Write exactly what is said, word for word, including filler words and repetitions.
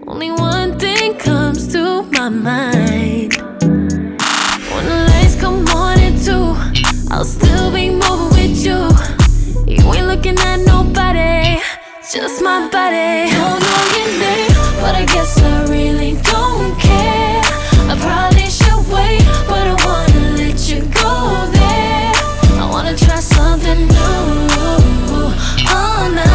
Only one thing comes to my mind. When the lights come on at two, I'll still be moving with you. You ain't looking at nobody, just my body. Don't know your name, but I guess I really don't care. I probably should wait, but I wanna let you go there. I wanna try something new all night.